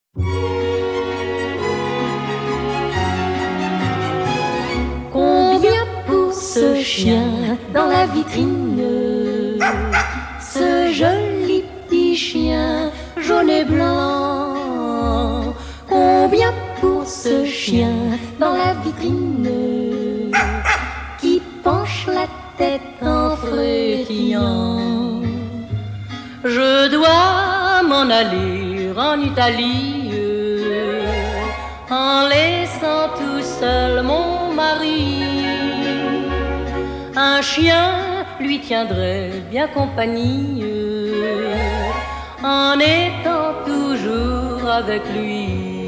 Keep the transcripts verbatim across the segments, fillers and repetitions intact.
Combien pour ce chien dans la vitrine, ce joli petit chien jaune et blanc? Combien pour ce chien dans la vitrine qui penche la tête en frétillant? Je dois m'en aller en Italie en laissant tout seul mon mari. Un chien lui tiendrait bien compagnie en étant toujours avec lui.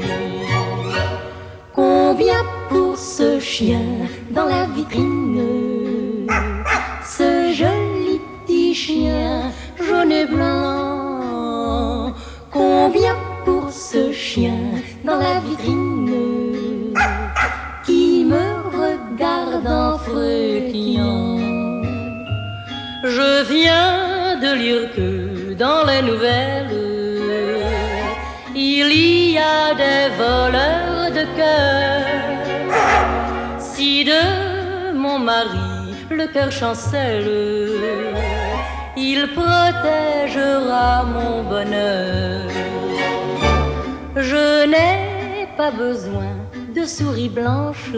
Combien pour ce chien dans la vitrine, ce joli petit chien jaune et blanc? Combien pour ce chien dans la vitrine qui me regarde en frétillant? Je viens de lire que dans les nouvelles il y a des voleurs de cœur. Si de mon mari le cœur chancelle, il protégera mon bonheur. Je n'ai pas besoin de souris blanches,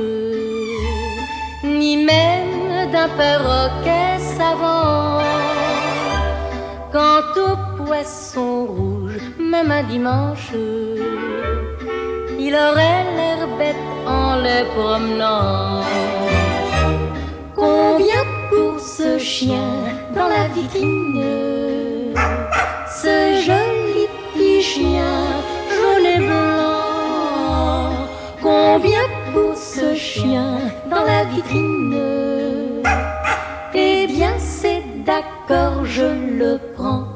ni même d'un perroquet savant. Quant au poisson rouge, même un dimanche, il aurait l'air bête en les promenant. Combien pour ce chien dans la vitrine, ce joli petit chien jaune et blanc? Combien pour ce chien dans la vitrine? Eh bien c'est d'accord, je le prends.